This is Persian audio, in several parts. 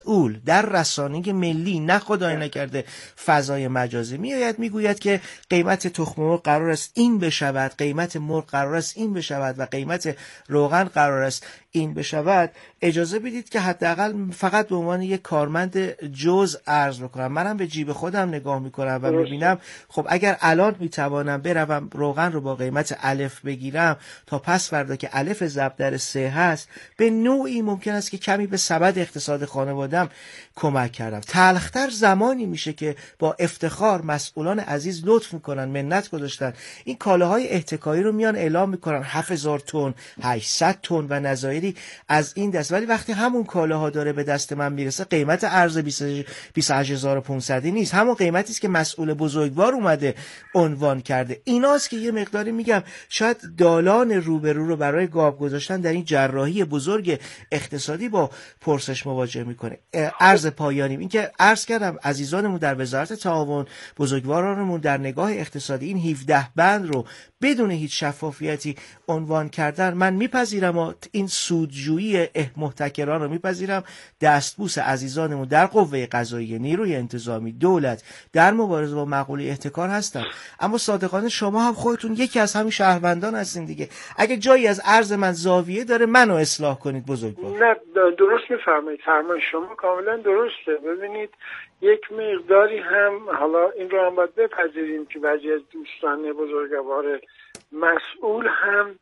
مسئول در رسانه ملی، نه خدای نکرده فضای مجازی، میآید میگوید که قیمت تخم مرغ قرار است این بشود، قیمت مرغ قرار است این بشود و قیمت روغن قرار است این بشود، اجازه بدید که حداقل فقط به عنوان یک کارمند جز عرض بکنم. منم به جیب خودم نگاه میکنم و میبینم خب اگر الان میتوانم بروم روغن رو با قیمت الف بگیرم تا پس فردا که الف ضرب در 3 هست، به نوعی ممکن است که کمی به سبد اقتصاد خانوادم کمک کردم. تلختر زمانی میشه که با افتخار مسئولان عزیز لطف میکنن، منت گذاشتن، این کالاهای احتکاری رو میان اعلام میکنن 7000 تن، 800 تن و نظایری از این دست، ولی وقتی همون کالاها داره به دست من میرسه قیمت ارز 28500 نیست، همون قیمتی است که مسئول بزرگوار اومده عنوان کرده. ایناست که یه مقداری میگم شاید دالان روبرو رو برای گاو گذاشتن در این جراحی بزرگ اقتصادی با پرسش مواجه میکنه. عرض پایانی این که عرض کردم عزیزانمون در وزارت تعاون، بزرگوارانمون در نگاه اقتصادی این 17 بند رو بدون هیچ شفافیتی عنوان کردن، من میپذیرم و این سودجویی محتکران رو میپذیرم، دستبوس عزیزانمون در قوه قضاییه، نیروی انتظامی، دولت در مبارزه با مقوله احتکار هستن. اما صادقانه شما هم خودتون یکی از همین شهروندان هستین دیگه، اگه جایی از عرض من زاویه داره منو اصلاح کنید بزرگوار. نه درست میفرمایید، فرمان شما کاملا درسته. ببینید یک مقداری هم حالا این رو هم باید بپذیریم که بعضی از دوستان بزرگوار مسئول هم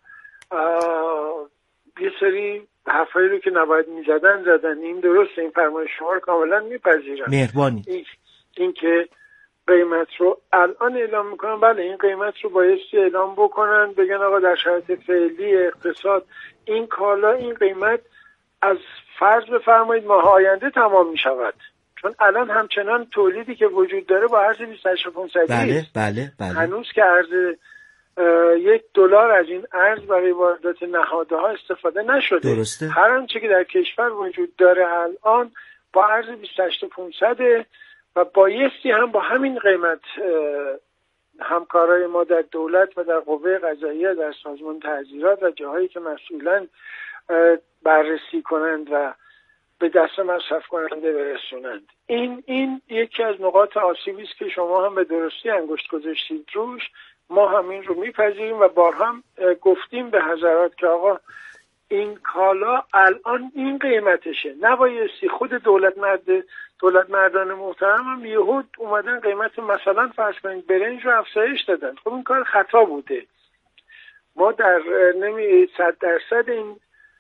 یه سری حرفایی رو که نباید زدن. این درسته، این فرمان شما رو کاملا میپذیرم. مهربانی. این که قیمت رو الان اعلام میکنن، بله این قیمت رو بایستی اعلام بکنن، بگن آقا در شرایط فعلی اقتصاد این کالا این قیمت از فرض بفرمایید ماه آینده تمام میشود، چون الان همچنان تولیدی که وجود داره با ارز 28500 بله. هنوز که ارز $1 از این ارز برای واردات نهادها استفاده نشده. درسته. هر آنچه که در کشور وجود داره الان با ارز 28500 و بایستی هم با همین قیمت همکارای ما در دولت و در قوه قضاییه، در سازمان تعزیرات و جاهایی که مسئولن بررسی کنند و به دست مصرف کننده برسونند. این یکی از نقاط آسیبی است که شما هم به درستی انگشت گذاشتید روش. ما هم این رو میپذیریم و بارها هم گفتیم به حضرات که آقا این کالا الان این قیمتشه، نبایستی خود دولت مردان محترم هم یهود اومدن قیمت مثلا فرض کنید برنج رو افزایش دادن. خب این کار خطا بوده. ما در 100% این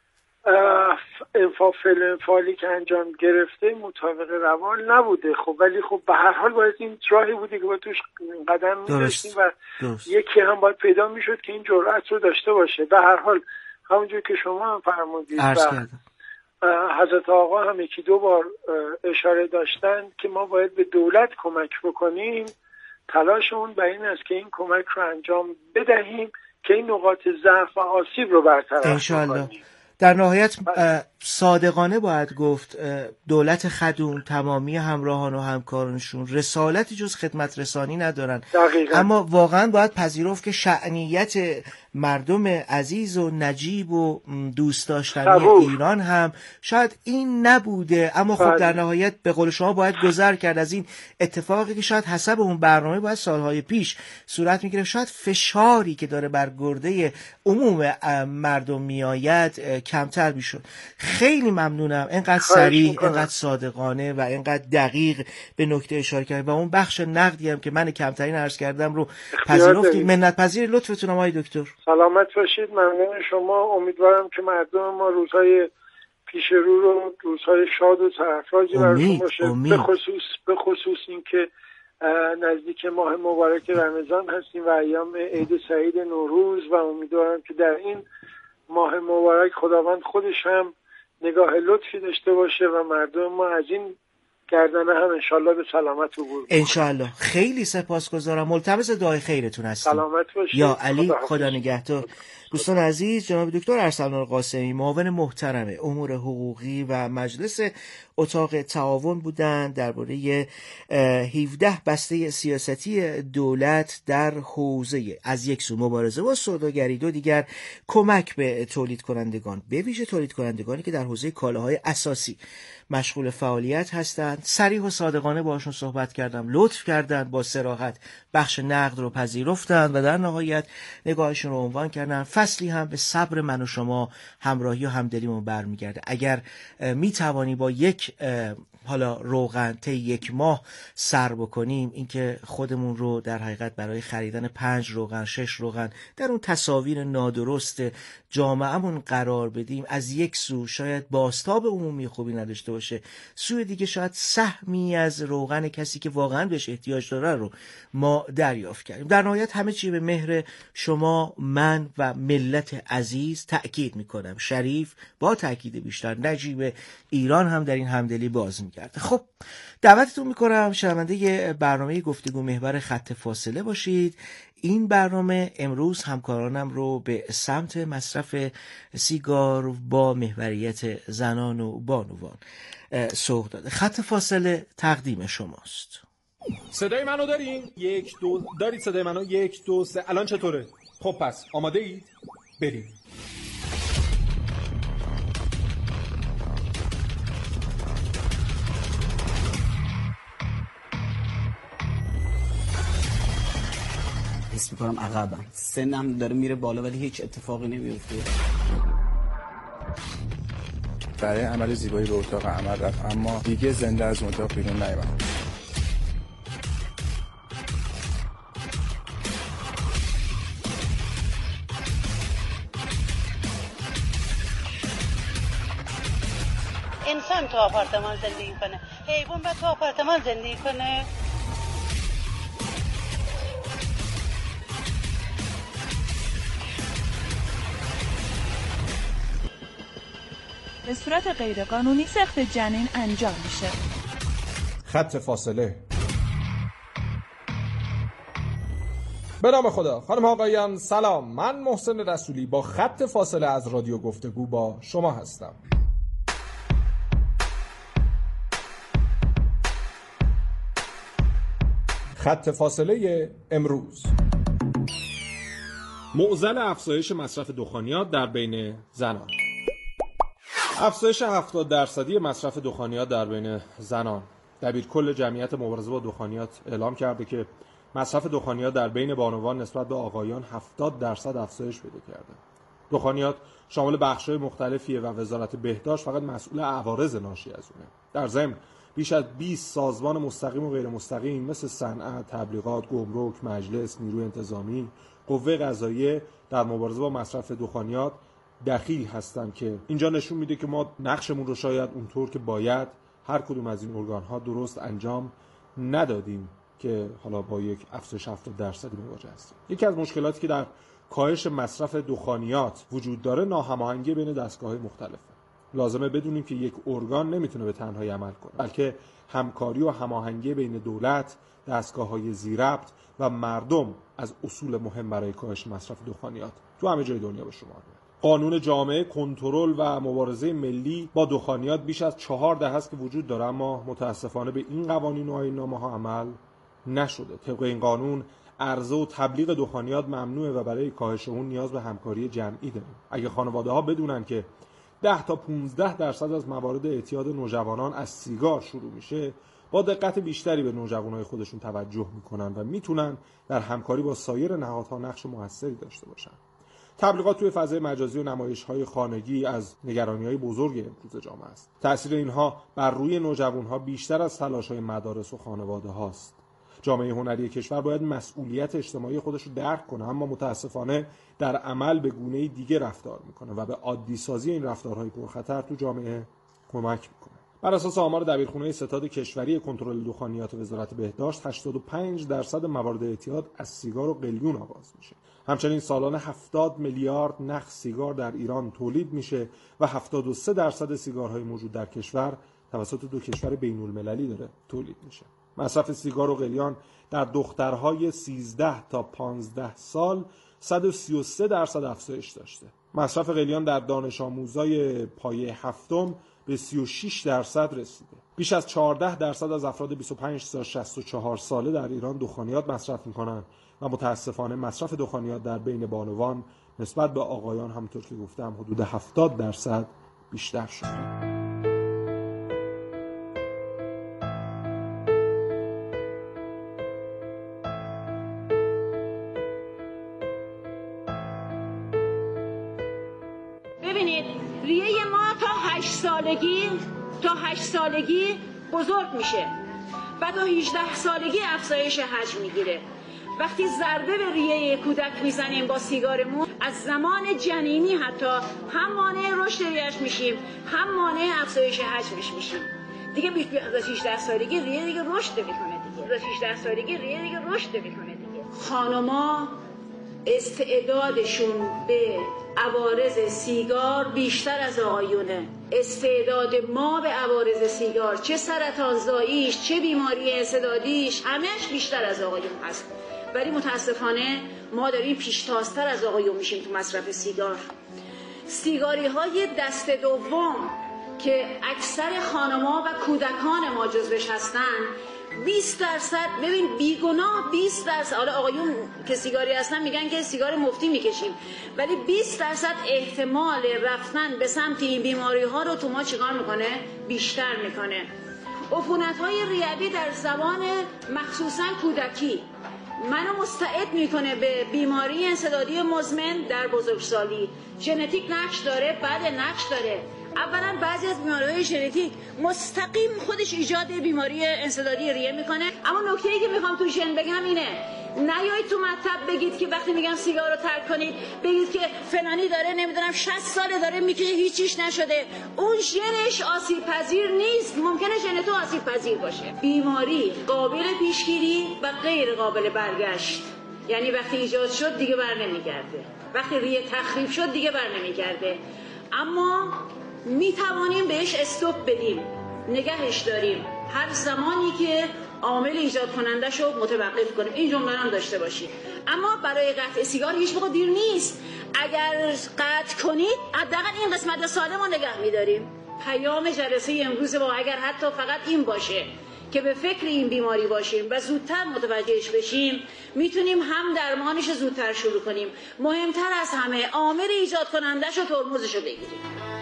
انفالی که انجام گرفته مطابق روال نبوده. خب ولی خب به هر حال باید این راهی بوده که با توش قدم می‌داشتیم و یکی هم باید پیدا میشد که این جرأت رو داشته باشه. به هر حال همونجور که شما هم فرمودید و حضرت آقا هم 1-2 بار اشاره داشتن که ما باید به دولت کمک بکنیم، تلاشمون بر این است که این کمک رو انجام بدهیم که این نقاط ضعف و آسیب رو برطرف کنیم. در نهایت صادقانه باید گفت دولت خدوم تمامی همراهان و همکارانشون رسالتی جز خدمت رسانی ندارن. دقیقا. اما واقعا باید پذیرفت که شأنیت مردم عزیز و نجیب و دوست داشتنی ایران هم شاید این نبوده، اما خب در نهایت به قول شما باید گذر کرد از این اتفاقی که شاید حسب اون برنامه باید سالهای پیش صورت میگیره. شاید فشاری که داره بر گرده عموم مردم میآید کمتر میشد. خیلی ممنونم اینقدر سریع، اینقدر صادقانه و اینقدر دقیق به نکته اشاره کردید و اون بخش نقدی هم که من کمترین عرض کردم رو پذیرفتید. منت پذیر لطفتون آقای دکتر. سلامت باشید. ممنون شما. امیدوارم که مردم ما روزهای پیش رو روزهای شاد و سرافرازی براشون باشه. به خصوص این که نزدیک ماه مبارک رمضان هستیم و ایام عید سعید نوروز و امیدوارم که در این ماه مبارک خداوند خودش هم نگاه لطفی داشته باشه و مردم ما از این گردنه هم انشالله به سلامت عبور کنن. انشالله. خیلی سپاسگزارم. ملتمس دعای خیرتون هستم. سلامت باشید. یا علی، خدا نگهدار. دوستان عزیز، جناب دکتر ارسلان قاسمی معاون محترم امور حقوقی و مجلس اتاق تعاون بودند درباره 17 بسته سیاستی دولت در حوزه از یک سو مبارزه با سوداگری، دو دیگر کمک به تولید کنندگان، به ویژه تولید کنندگانی که در حوزه کالاهای اساسی مشغول فعالیت هستند. صریح و صادقانه باشون صحبت کردم، لطف کردند، با صراحت بخش نقد رو پذیرفتند و در نهایت نگاهشون رو عنوان کردن. فصلی هم به صبر من و شما، همراهی و همدلیمون برمیگرده. اگر میتوانی با یک حالا روغن طی یک ماه سر بکنیم، اینکه خودمون رو در حقیقت برای خریدن 5 روغن 6 روغن در اون تصاویر نادرست جامعهمون قرار بدیم، از یک سو شاید بازتاب عمومی خوبی نداشته باشه، سوی دیگه شاید سهمی از روغن کسی که واقعا بهش احتیاج داره رو ما دریافت کردیم. در نهایت همه چی به مهر شما، من و ملت عزیز تأکید میکنم. شریف با تأکید بیشتر، نجیب ایران هم در این همدلی باز میکرده. خب دعوتتون میکنم شنونده برنامه گفتگو محور خط فاصله باشید. این برنامه امروز همکارانم رو به سمت مصرف سیگار با محوریت زنان و بانوان سوق داده. خط فاصله تقدیم شماست. صدای منو دارین؟ 1 2 دارید صدای منو؟ 1 2 3. الان چطوره؟ خب پس آماده اید؟ بریم. حس میکنم عقبم، سنم داره میره بالا ولی هیچ اتفاقی نمیفته. برای عمل زیبایی به اتاق عمل رفت، اما دیگه زنده از اتاق بیرون نیامد. انسان تو آپارتمان زندگی کنه، حیوان باید تو آپارتمان زندگی کنه. به صورت غیرقانونی سقط جنین انجام میشه. خط فاصله. به نام خدا. خانم آقایان سلام، من محسن رسولی با خط فاصله از رادیو گفتگو با شما هستم. خط فاصله امروز: معضل افزایش مصرف دخانیات در بین زنان. افزایش 70% مصرف دخانیات در بین زنان. دبیرکل جمعیت مبارزه با دخانیات اعلام کرده که مصرف دخانیات در بین بانوان نسبت به آقایان 70% افزایش پیدا کرده. دخانیات شامل بخش‌های مختلفیه و وزارت بهداشت فقط مسئول عوارض ناشی از اونه. در ضمن بیش از 20 سازمان مستقیم و غیر مستقیم مثل صنعت، تبلیغات، گمرک، مجلس، نیروی انتظامی، قوه قضاییه در مبارزه با مصرف دخانیات دخیل هستن که اینجا نشون میده که ما نقشمون رو شاید اونطور که باید هر کدوم از این ارگان‌ها درست انجام ندادیم که حالا با یک افزایش 70% مواجه هستیم. یکی از مشکلاتی که در کاهش مصرف دخانیات وجود داره ناهماهنگی بین دستگاه‌های مختلفه. لازمه بدونیم که یک ارگان نمیتونه به تنهایی عمل کنه، بلکه همکاری و هماهنگی بین دولت، دستگاه‌های ذی‌ربط و مردم از اصول مهم برای کاهش مصرف دخانیات تو همه جای دنیا به شمار میاد. قانون جامعه کنترل و مبارزه ملی با دخانیات بیش از 4 دهه است که وجود داره، اما متاسفانه به این قوانین و آیین‌نامه‌ها عمل نشده. طبق این قانون عرضه و تبلیغ دخانیات ممنوعه و برای کاهش اون نیاز به همکاری جمعی داریم. اگه خانواده‌ها بدونن که 10 تا 15% از موارد اعتیاد نوجوانان از سیگار شروع میشه، با دقت بیشتری به نوجوانای خودشون توجه میکنن و میتونن در همکاری با سایر نهادها نقش موثری داشته باشن. تبلیغات توی فضای مجازی و نمایش‌های خانگی از نگرانی‌های بزرگ امروز جامعه است. تأثیر اینها بر روی نوجوان‌ها بیشتر از تلاش‌های مدارس و خانواده‌هاست. جامعه هنری کشور باید مسئولیت اجتماعی خودش رو درک کنه، اما متاسفانه در عمل به گونه‌ای دیگه رفتار میکنه و به عادی سازی این رفتارهای پرخطر تو جامعه کمک میکنه. بر اساس آمار دبیرخونه ستاد کشوری کنترل دخانیات وزارت بهداشت، 85% موارد اعتیاد از سیگار و قلیون آغاز میشه. همچنین سالانه 70 میلیارد نخ سیگار در ایران تولید میشه و 73% سیگارهای موجود در کشور توسط 2 کشور بین‌المللی داره تولید میشه. مصرف سیگار و قلیان در دخترهای 13 تا 15 سال 133% افزایش داشته. مصرف قلیان در دانش آموزای پایه هفتم به 36% رسیده. بیش از 14% از افراد 25 تا 64 ساله در ایران دخانیات مصرف می‌کنند و متاسفانه مصرف دخانیات در بین بانوان نسبت به آقایان همونطور که گفتم حدود 70% بیشتر شده. ببینید ریه ما تا 8 سالگی بزرگ میشه و تا 18 سالگی افزایش حجم میگیره. وقتی ضربه به ریه کودک میزنیم با سیگارمون از زمان جنینی حتی هم مانع رشد ریه‌اش میشیم هم مانع افزایش حجمش میشیم. دیگه از 18 سالگی ریه دیگه رشد میکنه دیگه. از 18 سالگی ریه دیگه رشد میکنه دیگه. خانما استعدادشون به عوارض سیگار بیشتر از آقایونه. استعداد ما به عوارض سیگار چه سرطانزاییش چه بیماری انسدادیش همش بیشتر از آقایون هست. ولی متاسفانه ما داریم پیشتازتر از آقایون میشیم تو مصرف سیگار. سیگاری های دست دوم که اکثر خانما و کودکان ما جزوش هستن 20%، ببین بیگناه 20%. حالا آقایون که سیگاری هستن میگن که سیگار مفتی میکشیم، ولی 20% احتمال رفتن به سمت این بیماری ها رو تو ما چیکار میکنه؟ بیشتر میکنه. عفونت‌های ریوی در زمان مخصوصا کودکی منو مستعد میکنه به بیماری انسدادی مزمن در بزرگسالی. ژنتیک نقش داره، بله نقش داره. اولا بعضی از بیماری‌های ژنتیک مستقیم خودش ایجاد بیماری انسدادی ریه میکنه. اما نکته‌ای که میخوام تو ژن بگم اینه، نیایید تو مطلب بگید که وقتی میگم سیگار رو ترک کنید بگید که فلانی داره نمیدونم 60 ساله داره میکشه هیچیش نشده. اون ژنش آسیب پذیر نیست. ممکنه ژن تو آسیب پذیر باشه. بیماری قابل پیشگیری و غیر قابل برگشت. یعنی وقتی ایجاد شد دیگه بر نمیگرده. وقتی ریه تخریب شد دیگه بر نمیگرده. اما می توانیم بهش استوب بدیم، نگهش داریم هر زمانی که عامل ایجاد کننده شو متوقف کنیم. این جمله هم داشته باشید. اما برای قطع سیگار هیچ موقع دیر نیست. اگر قطع کنید حداقل این قسمت سالم رو نگه می‌داریم. پیام جلسه امروز ما اگر حتی فقط این باشه که به فکر این بیماری باشیم و زودتر متوجهش بشیم، میتونیم هم درمانش زودتر شروع کنیم. مهمتر از همه عامل ایجاد کننده‌شو ترمزشو بگیریم.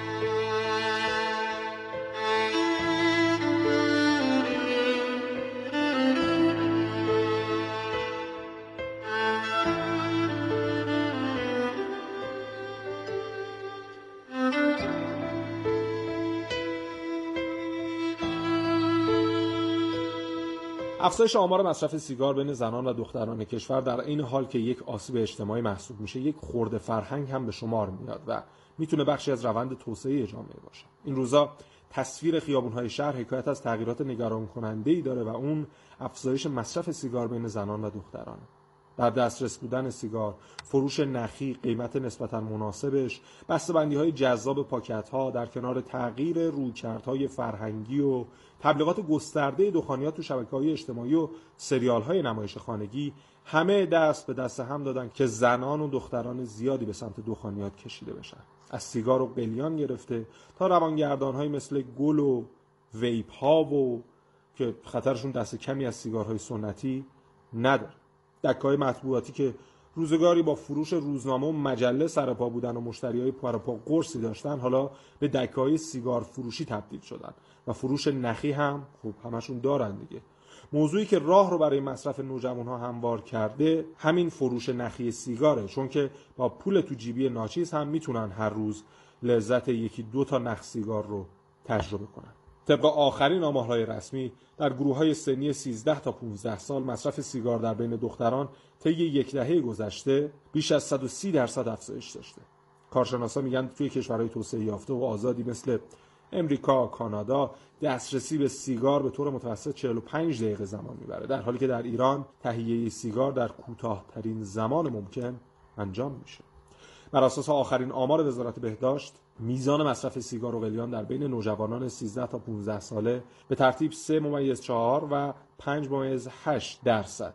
افزایش آمار مصرف سیگار بین زنان و دختران کشور در این حال که یک آسیب اجتماعی محسوب میشه، یک خرد فرهنگ هم به شمار میاد و میتونه بخشی از روند توسعه جامعه باشه. این روزا تصویر خیابون‌های شهر حکایت از تغییرات نگران کننده‌ای داره و اون افزایش مصرف سیگار بین زنان و دخترانه. در دسترس بودن سیگار، فروش نخی، قیمت نسبتاً مناسبش، بسته‌بندی‌های جذاب پاکت‌ها در کنار تغییر رویکردهای فرهنگی و تبلیغات گسترده دخانیات تو شبکه‌های اجتماعی و سریال‌های نمایش خانگی همه دست به دست هم دادن که زنان و دختران زیادی به سمت دخانیات کشیده بشن. از سیگار و قلیان گرفته تا روانگردان‌های مثل گل و ویپ‌ها و که خطرشون دست کمی از سیگارهای سنتی نداره. دکه‌های مطبوعاتی که روزگاری با فروش روزنامه و مجله سرپا بودن و مشتریای پرپا قرصی داشتن، حالا به دکه‌های سیگار فروشی تبدیل شدن و فروش نخی هم خب همشون دارن دیگه. موضوعی که راه رو برای مصرف نوجوان‌ها هموار کرده همین فروش نخی سیگاره، چون که با پول تو جیبی ناچیز هم میتونن هر روز لذت یکی دو تا نخ سیگار رو تجربه کنن. طبق آخرین آمارهای رسمی در گروه‌های سنی 13 تا 15 سال مصرف سیگار در بین دختران طی یک دهه گذشته بیش از 130% افزایش داشته. کارشناسا میگن توی کشورهای توسعه یافته و آزادی مثل امریکا، کانادا دسترسی به سیگار به طور متوسط 45 دقیقه زمان میبره، در حالی که در ایران تهیه سیگار در کوتاه‌ترین زمان ممکن انجام میشه. بر اساس آخرین آمار وزارت بهداشت، میزان مصرف سیگار و قلیان در بین نوجوانان 13 تا 15 ساله به ترتیب 3.4 و 5.8% بوده.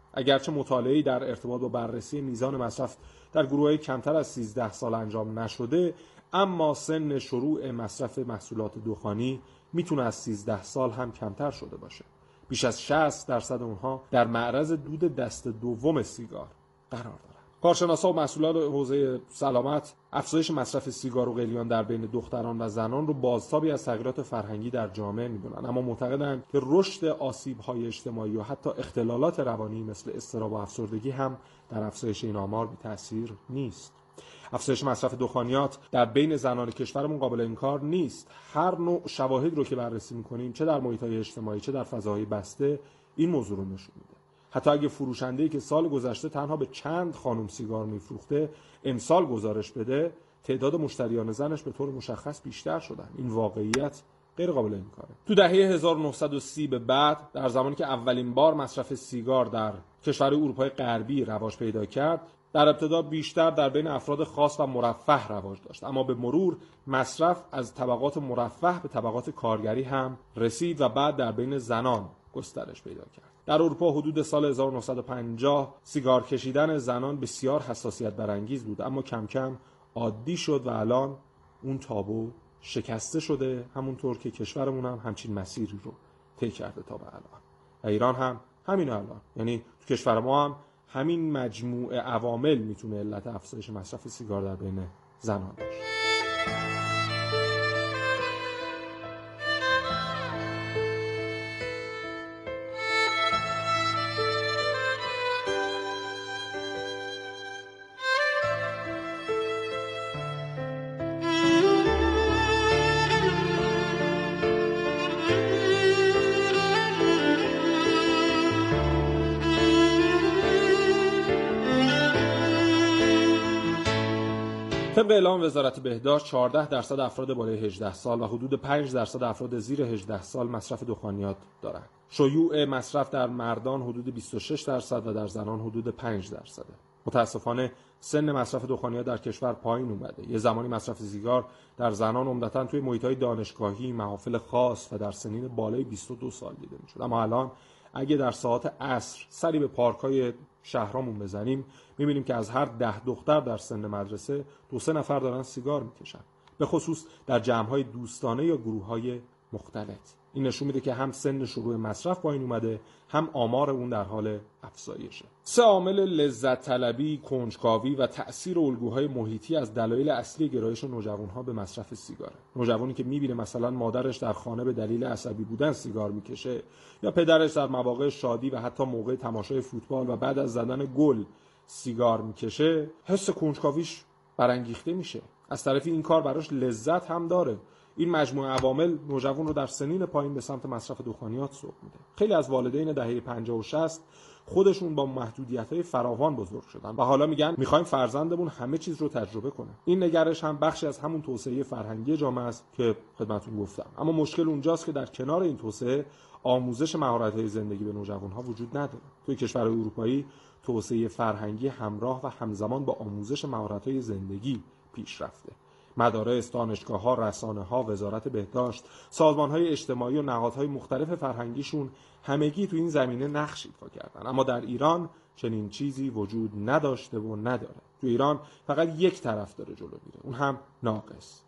اگرچه مطالعه‌ای در ارتباط با بررسی میزان مصرف در گروه‌های کمتر از 13 سال انجام نشده، اما سن شروع مصرف محصولات دخانی میتونه از 13 سال هم کمتر شده باشه. بیش از 60% اونها در معرض دود دست دوم سیگار قرار دارن. کارشناسا و مسئولان حوزه سلامت افزایش مصرف سیگار و قلیان در بین دختران و زنان رو بازتابی از تغییرات فرهنگی در جامعه میدونن، اما معتقدند که رشد آسیب‌های اجتماعی و حتی اختلالات روانی مثل اضطراب و افسردگی هم در افزایش این آمار بی‌تأثیر نیست. افزایش مصرف دخانیات در بین زنان کشورمون قابل انکار نیست. هر نوع شواهد رو که بررسی می‌کنیم، چه در محیط‌های اجتماعی چه در فضاهای بسته، این موضوع رو نشون میده. حتی اگه فروشنده‌ای که سال گذشته تنها به چند خانم سیگار میفروخته، امسال گزارش بده، تعداد مشتریان زنش به طور مشخص بیشتر شدن. این واقعیت غیر قابل انکاره. تو دهه 1930 به بعد، در زمانی که اولین بار مصرف سیگار در کشورهای اروپای غربی رواج پیدا کرد، در ابتدا بیشتر در بین افراد خاص و مرفه رواج داشت، اما به مرور مصرف از طبقات مرفه به طبقات کارگری هم رسید و بعد در بین زنان گسترش پیدا کرد. در اروپا حدود سال 1950 سیگار کشیدن زنان بسیار حساسیت برانگیز بود، اما کم کم عادی شد و الان اون تابو شکسته شده، همونطور که کشورمون هم همچین مسیری رو طی کرده تا به الان. و ایران هم همین الان، یعنی تو کشور ما هم همین مجموعه عوامل میتونه علت افزایش مصرف سیگار در بین زنان باشه. طبق اعلام وزارت بهداشت 14% افراد بالای 18 سال و حدود 5% افراد زیر 18 سال مصرف دخانیات دارند. شیوع مصرف در مردان حدود 26% و در زنان حدود 5%. متاسفانه سن مصرف دخانیات در کشور پایین اومده. یه زمانی مصرف سیگار در زنان عمدتاً توی محیط‌های دانشگاهی، محافل خاص و در سنین بالای 22 سال دیده می‌شد. اما الان اگه در ساعات عصر سری به پارک‌های شهرامون بزنیم، می‌بینیم که از هر 10 دختر در سن مدرسه 2-3 نفر دارن سیگار می‌کشن، به خصوص در جمع‌های دوستانه یا گروه‌های مختلط. این نشون میده که هم سن شروع مصرف پایین اومده، هم آمار اون در حال افزایشه. 3 عامل لذت طلبی، کنجکاوی و تأثیر الگوهای محیطی از دلایل اصلی گرایش نوجوان‌ها به مصرف سیگاره. نوجوانی که می‌بینه مثلا مادرش در خانه به دلیل عصبی بودن سیگار می‌کشه، یا پدرش در مواقع شادی و حتی موقع تماشای فوتبال و بعد از زدن گل سیگار می‌کشه، حس کنجکاویش برانگیخته میشه. از طرفی این کار براش لذت هم داره. این مجموعه عوامل نوجوان رو در سنین پایین به سمت مصرف دخانیات سوق میده. خیلی از والدین دهه 50 و 60 خودشون با محدودیت‌های فراوان بزرگ شدن و حالا میگن می‌خوایم فرزندمون همه چیز رو تجربه کنه. این نگرش هم بخشی از همون توسعه فرهنگی جامعه است که خدمتتون گفتم. اما مشکل اونجاست که در کنار این توسعه آموزش مهارت‌های زندگی به نوجوان‌ها وجود نداره. توی کشورهای اروپایی توسعه فرهنگی همراه و همزمان با آموزش مهارت‌های زندگی پیش رفته. مدارس، دانشگاه‌ها، رسانه‌ها، وزارت بهداشت، سازمان‌های اجتماعی و نهادهای مختلف فرهنگیشون همگی تو این زمینه نقش ایفا کردن. اما در ایران چنین چیزی وجود نداشته و نداره. تو ایران فقط یک طرف داره جلو میره، اون هم ناقص.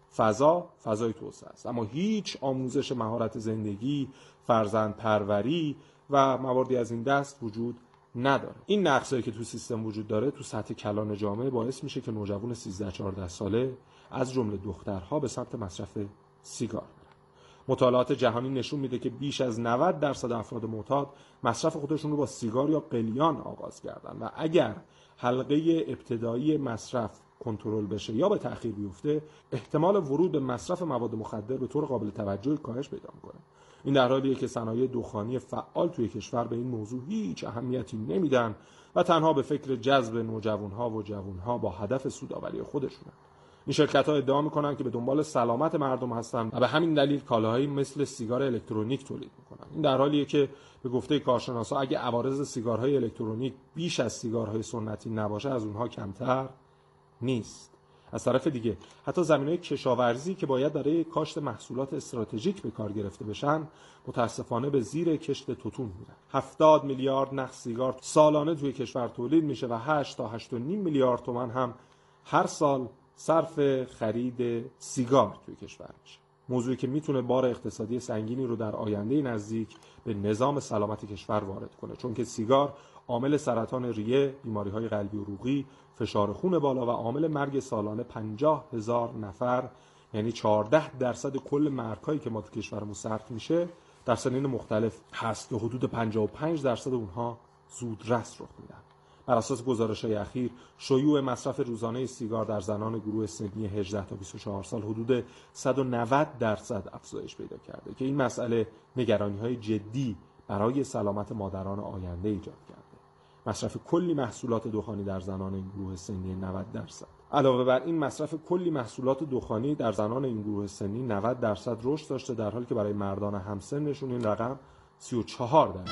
فضای توسعه است، اما هیچ آموزش مهارت زندگی، فرزند پروری و مواردی از این دست وجود نداره. این نقصایی که تو سیستم وجود داره تو سطح کلان جامعه باعث میشه که نوجوان 13-14 ساله از جمله دخترها به سمت مصرف سیگار برن. مطالعات جهانی نشون میده که بیش از 90% افراد معتاد مصرف خودشون رو با سیگار یا قلیان آغاز کردن و اگر حلقه ابتدایی مصرف کنترل بشه یا به تأخیر بیفته، احتمال ورود به مصرف مواد مخدر به طور قابل توجهی کاهش پیدا میکنه. این در حالیه که صنایع دخانی فعال توی کشور به این موضوع هیچ اهمیتی نمیدن و تنها به فکر جذب نوجوانها و جوانها با هدف سودآوری خودشونن. این شرکت‌ها ادعا می‌کنن که به دنبال سلامت مردم هستن و به همین دلیل کالاهایی مثل سیگار الکترونیک تولید می‌کنن. این در حالیه که به گفته کارشناسا اگه عوارض سیگارهای الکترونیک بیش از سیگارهای سنتی نباشه، از اونها کمتر نیست. از طرف دیگه حتی زمینهای کشاورزی که باید برای کاشت محصولات استراتژیک به کار گرفته بشن متاسفانه به زیر کشت توتون میرن. 70 میلیارد نخ سیگار سالانه توی کشور تولید میشه و 8 تا 8.5 میلیارد تومان هم هر سال صرف خرید سیگار توی کشور میشه. موضوعی که میتونه بار اقتصادی سنگینی رو در آینده نزدیک به نظام سلامت کشور وارد کنه، چون که سیگار عامل سرطان ریه، بیماری‌های قلبی و عروقی، فشار خون بالا و عامل مرگ سالانه 50,000 نفر، یعنی 14% کل مرگ‌هایی که ما تو کشورمون ثبت میشه در سنین مختلف هست که حدود 55% اونها زودرس رخ میدن. بر اساس گزارش‌های اخیر شیوع مصرف روزانه سیگار در زنان گروه سنی 18 تا 24 سال حدود 190% افزایش پیدا کرده که این مسئله نگرانی‌های جدی برای سلامت مادران آینده ایجاد کرده. مصرف کلی محصولات دخانی در زنان این گروه سنی 90%. علاوه بر این مصرف کلی محصولات دخانی در زنان این گروه سنی 90% رشد داشته، در حالی که برای مردان همسنشون این رقم 34%.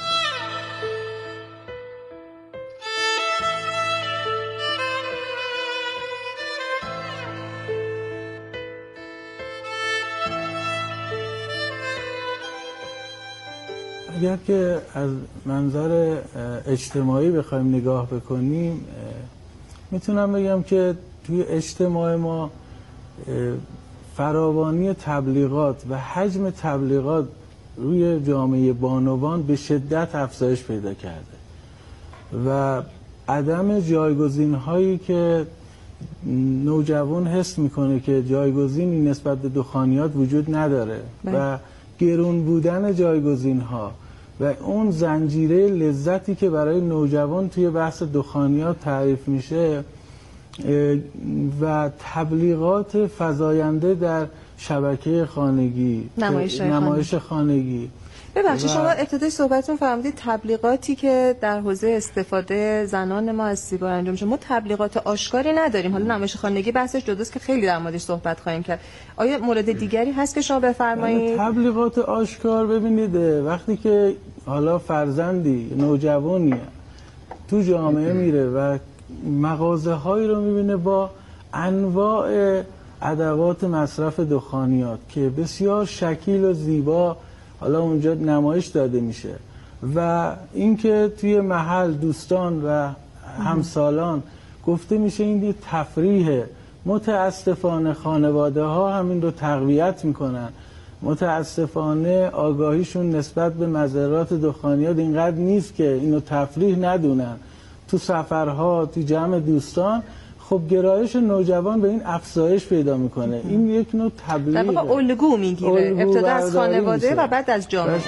اگر که از منظر اجتماعی بخوایم نگاه بکنیم، میتونم بگم که توی اجتماع ما فراوانی تبلیغات و حجم تبلیغات روی جامعه بانوان به شدت افزایش پیدا کرده و عدم جایگزین هایی که نوجوان حس میکنه که جایگزینی نسبت به دخانیات وجود نداره و گرون بودن جایگزین ها و اون زنجیره لذتی که برای نوجوان توی بحث دخانیات تعریف میشه و تبلیغات فزاینده در شبکه خانگی، نمایش خانگی. ببخشید شما ابتدای صحبتتون فرمودید تبلیغاتی که در حوزه استفاده زنان ما از سیگار انجام میشه. ما تبلیغات آشکاری نداریم. حالا نمایش خانگی بحثش جداست که خیلی در موردش صحبت خواهیم کرد. آیا مورد دیگری هست که شما بفرمایید؟ تبلیغات آشکار، ببینید وقتی که حالا فرزندی نوجوانی تو جامعه میره و مغازه هایی رو میبینه با انواع ادوات مصرف دخانیات که بسیار شکیل و زیبا حالا اونجا نمایش داده میشه و اینکه توی محل دوستان و همسالان گفته میشه این یه تفریحه، متاسفانه خانواده ها همین رو تقویت میکنن. متاسفانه آگاهیشون نسبت به مضرات دخانیات اینقدر نیست که اینو تفریح ندونن. تو سفرها، تو جمع دوستان، خب گرایش نوجوان به این افزایش پیدا میکنه. این یک نوع تبلیغه، در واقع الگو میگیره، ابتدا از خانواده و بعد از جامعه.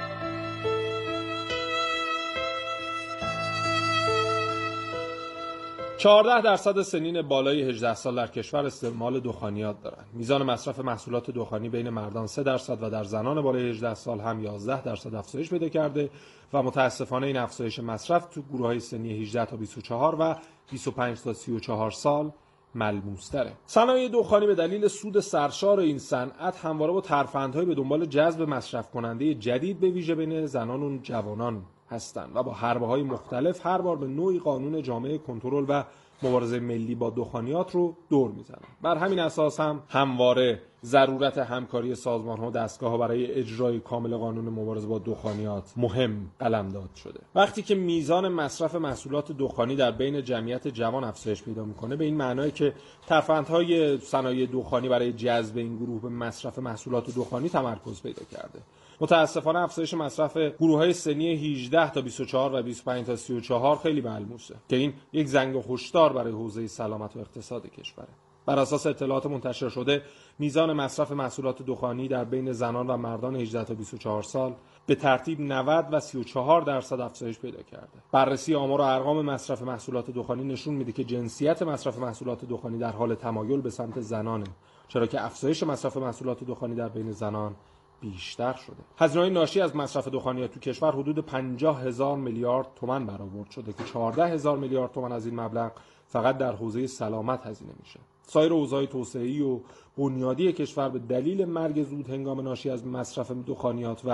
14% سنین بالای 18 سال در کشور استعمال دخانیات دارند. میزان مصرف محصولات دخانی بین مردان 3% و در زنان بالای 18 سال هم 11% افزایش پیدا کرده و متاسفانه این افزایش مصرف تو گروه‌های سنی 18 تا 24 و 25 تا 34 سال ملموس‌تره. صنایع دخانی به دلیل سود سرشار این صنعت همواره با ترفندهای به دنبال جذب مصرف کننده جدید به ویژه بین زنان و جوانان هستند و با حربه‌های مختلف هر بار به نوعی قانون جامع کنترل و مبارزه ملی با دخانیات رو دور میزنن. بر همین اساس هم همواره ضرورت همکاری سازمان‌ها و دستگاه‌ها برای اجرای کامل قانون مبارزه با دخانیات مهم قلمداد شده. وقتی که میزان مصرف محصولات دخانی در بین جمعیت جوان افزایش پیدا میکنه، به این معنی که ترفندهای صنایع دخانی برای جذب این گروه به مصرف محصولات دخانی تمرکز پیدا کرده. متاسفانه افزایش مصرف گروه‌های سنی 18 تا 24 و 25 تا 34 خیلی ملموسه که این یک زنگ هشدار برای حوزه سلامت و اقتصاد کشوره. بر اساس اطلاعات منتشر شده، میزان مصرف محصولات دخانی در بین زنان و مردان 18 تا 24 سال به ترتیب 90 و 34% افزایش پیدا کرده. بررسی آمار و ارقام مصرف محصولات دخانی نشون میده که جنسیت مصرف محصولات دخانی در حال تمایل به سمت زنانه، چرا که افزایش مصرف محصولات دخانی در بین زنان بیشتر شده. هزینه‌های ناشی از مصرف دخانیات تو کشور حدود 50,000 میلیارد تومان برآورد شده که 14,000 میلیارد تومان از این مبلغ فقط در حوزه سلامت هزینه میشه. سایر حوزه‌های توسعه‌ای و بنیادی کشور به دلیل مرگ زود هنگام ناشی از مصرف دخانیات و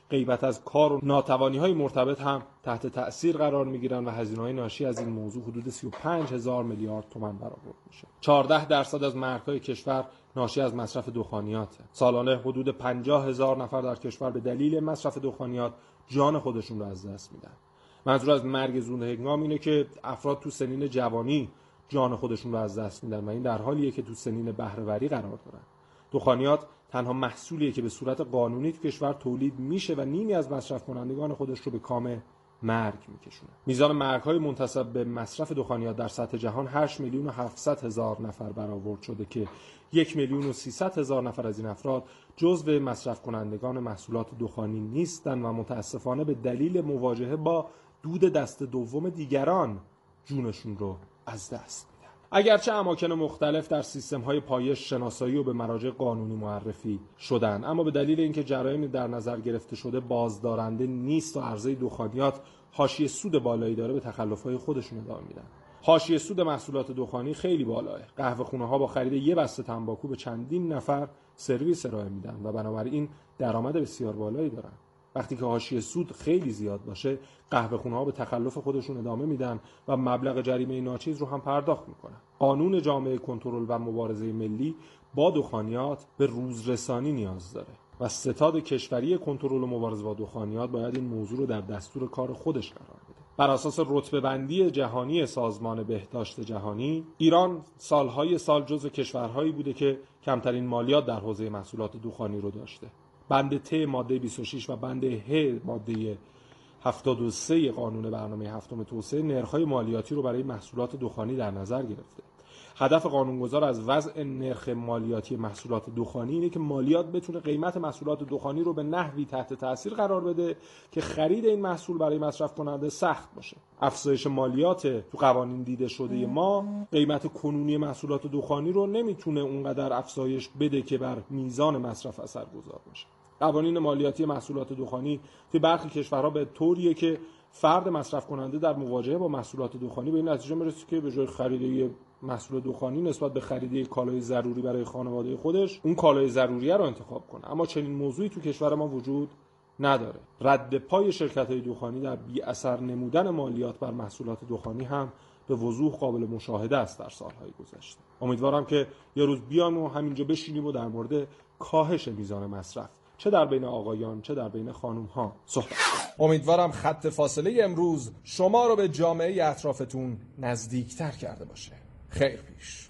غیبت از کار و ناتوانی‌های مرتبط هم تحت تأثیر قرار می‌گیرن و هزینه‌های ناشی از این موضوع حدود 35,000 میلیارد تومان برآورد میشه. 14% از مرگ‌های کشور ناشی از مصرف دخانیاته. سالانه حدود 50,000 نفر در کشور به دلیل مصرف دخانیات جان خودشون رو از دست میدن. منظور از مرگ زود هنگام اینه که افراد تو سنین جوانی جان خودشون رو از دست میدن و این در حالیه که تو سنین بهره‌وری قرار دارن. دخانیات تنها محصولیه که به صورت قانونی تو کشور تولید میشه و نیمی از مصرف کنندگان خودش رو به کام مرگ میکشونه. میزان مرگ‌های منتسب به مصرف دخانیات در سطح جهان 8,700,000 نفر برآورد شده که 1,300,000 نفر از این افراد جزو مصرف کنندگان محصولات دخانی نیستن و متاسفانه به دلیل مواجهه با دود دست دوم دیگران جونشون رو از دست میدن. اگرچه اماکن مختلف در سیستم‌های پایش شناسایی و به مراجع قانونی معرفی شدن، اما به دلیل اینکه جرایم در نظر گرفته شده بازدارنده نیست و عرضه دخانیات حاشیه سود بالایی داره، به تخلف‌های خودشون ادامه میدن. حاشیه سود محصولات دخانی خیلی بالاه. قهوه‌خونه‌ها با خرید یه بسته تنباکو به چندین نفر سرویس ارائه میدن و بنابراین درآمد بسیار بالایی دارن. وقتی که حاشیه سود خیلی زیاد باشه، قهوه‌خونه‌ها به تخلف خودشون ادامه میدن و مبلغ جریمه ناچیز رو هم پرداخت میکنن. قانون جامعه کنترل و مبارزه ملی با دخانیات به روزرسانی نیاز داره و ستاد کشوری کنترل و مبارزه با دخانیات باید این موضوع رو در دستور کار خودش قرار بده. بر اساس رتبه‌بندی جهانی سازمان بهداشت جهانی، ایران سالهای سال جزو کشورهایی بوده که کمترین مالیات در حوزه محصولات دخانی رو داشته. بند ت ماده 26 و بند ه ماده 73 قانون برنامه هفتم توسعه نرخ‌های مالیاتی رو برای محصولات دخانی در نظر گرفته. هدف قانونگذار از وضع نرخ مالیاتی محصولات دخانی اینه که مالیات بتونه قیمت محصولات دخانی رو به نحوی تحت تاثیر قرار بده که خرید این محصول برای مصرف کننده سخت باشه. افزایش مالیات تو قوانین دیده شده ما قیمت کنونی محصولات دخانی رو نمیتونه اونقدر افزایش بده که بر میزان مصرف اثرگذار باشه. قوانین مالیاتی محصولات دخانی توی برخی کشورها به طوریه که فرد مصرف کننده در مواجهه با محصولات دخانی به این نتیجه میرسه که به جای خرید محصول دخانی نسبت به خرید یک کالای ضروری برای خانواده خودش اون کالای ضروریه رو انتخاب کنه. اما چنین موضوعی تو کشور ما وجود نداره. رد پای شرکت‌های دخانی در بی اثر نمودن مالیات بر محصولات دخانی هم به وضوح قابل مشاهده است در سالهای گذشته. امیدوارم که یه روز بیام و همینجا بشینیم و در مورد کاهش میزان مصرف چه در بین آقایان چه در بین خانم‌ها صحبت. امیدوارم خط فاصله امروز شما رو به جامعه اطرافتون نزدیکتر کرده باشه. خیر پیش.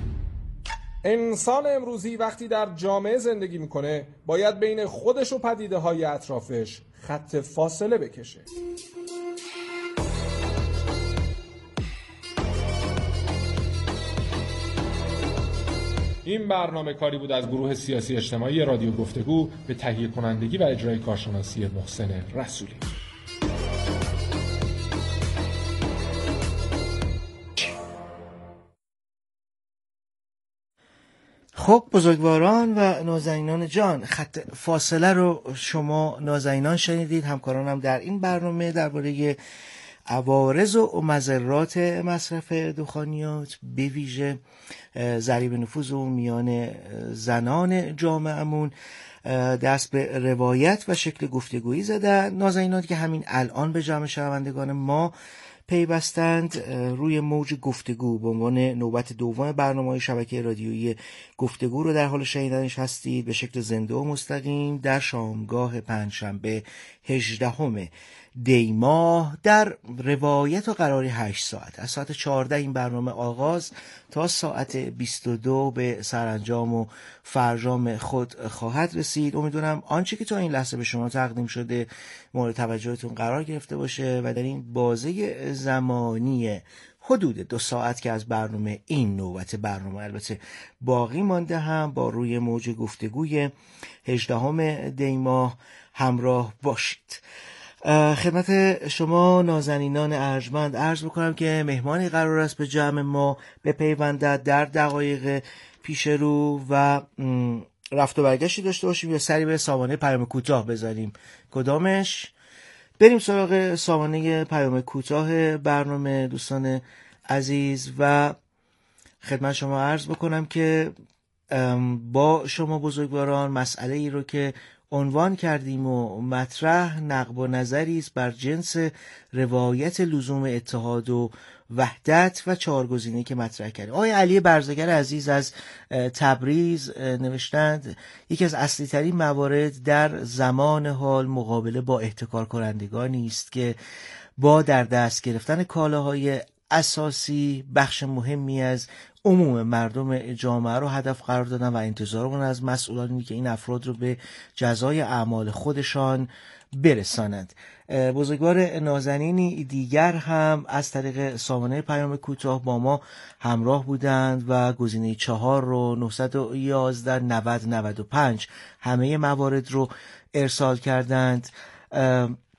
انسان امروزی وقتی در جامعه زندگی میکنه باید بین خودش و پدیده‌های اطرافش خط فاصله بکشه. این برنامه کاری بود از گروه سیاسی اجتماعی رادیو گفتگو به تهیه کنندگی و اجرای کارشناسی محسن رسولی. خب بزرگواران و نازنینان جان، خط فاصله رو شما نازنینان شنیدید. همکارانم در این برنامه درباره عوارض و مضرات مصرف دخانیات به ویژه ضریب نفوذ و میان زنان جامعهمون دست به روایت و شکل گفتگویی زدن. نازنینانی که همین الان به جمع شنوندگان ما پیوستند روی موج گفتگو به عنوان نوبت دوم برنامه‌های شبکه رادیویی گفتگو رو در حال شنیدنش هستید به شکل زنده و مستقیم در شامگاه پنجشنبه 18 دی ماه در روایت و قراری 8 ساعت از ساعت 14 این برنامه آغاز تا ساعت 22 به سرانجام و فرجام خود خواهد رسید. امیدوارم آنچه که تا این لحظه به شما تقدیم شده مورد توجهتون قرار گرفته باشه و در این بازه زمانی حدود 2 ساعت که از برنامه این نوبت برنامه البته باقی مانده هم با روی موج گفتگوی 18 دی ماه همراه باشید. خدمت شما نازنینان ارجمند عرض بکنم که مهمانی قرار است به جمع ما بپیوندد در دقایق پیش رو و رفت و برگشتی داشته باشیم یا سری به سامانه پیام کوتاه بذاریم. کدامش؟ بریم سراغ سامانه پیام کوتاه برنامه دوستان عزیز و خدمت شما عرض بکنم که با شما بزرگواران مسئله ای رو که عنوان کردیم و مطرح نقب و نظری است بر جنس روایت لزوم اتحاد و وحدت و 4 گزینه‌ای که مطرح کردیم. آقای علی برزگر عزیز از تبریز نوشتند یکی از اصلی ترین موارد در زمان حال مقابله با احتکار کنندگانی است که با در دست گرفتن کالاهای اساسی بخش مهمی از عموم مردم جامعه رو هدف قرار دادن و انتظار کنند از مسئولانی که این افراد رو به جزای اعمال خودشان برسانند. بزرگوار نازنینی دیگر هم از طریق سامانه پیام کوتاه با ما همراه بودند و گزینه 4 رو 911 90 95 همه موارد رو ارسال کردند.